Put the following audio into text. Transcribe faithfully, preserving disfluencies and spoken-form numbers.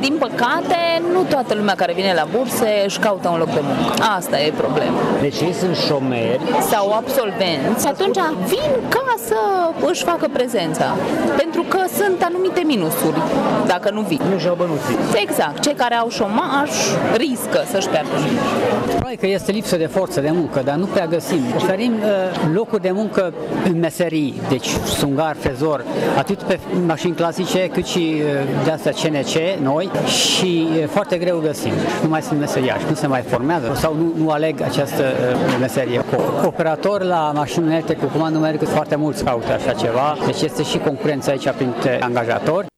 din păcate, nu toată lumea care vine la burse își caută un loc de muncă. Asta e problema. Deci ei sunt șomeri sau absolvenți, atunci vin ca să își facă prezența. Pentru că sunt anumite minusuri dacă nu vin. Nu și-au bănuții. Exact. Cei care au șomaj riscă să-și piardă. Probabil că este lipsă de forță de muncă, dar nu prea găsim. Oferim uh, locuri de muncă în meserii, deci sungar, frezor, atât pe mașini clasice, cât și uh, de astea C N C, noi, și uh, foarte greu găsim. Nu mai sunt meseriași, nu se mai formează sau nu, nu aleg această uh, meserie. Operator la mașini unelte cu comandă numerică, foarte mulți caută așa ceva, deci este și concurența aici printre angajatori.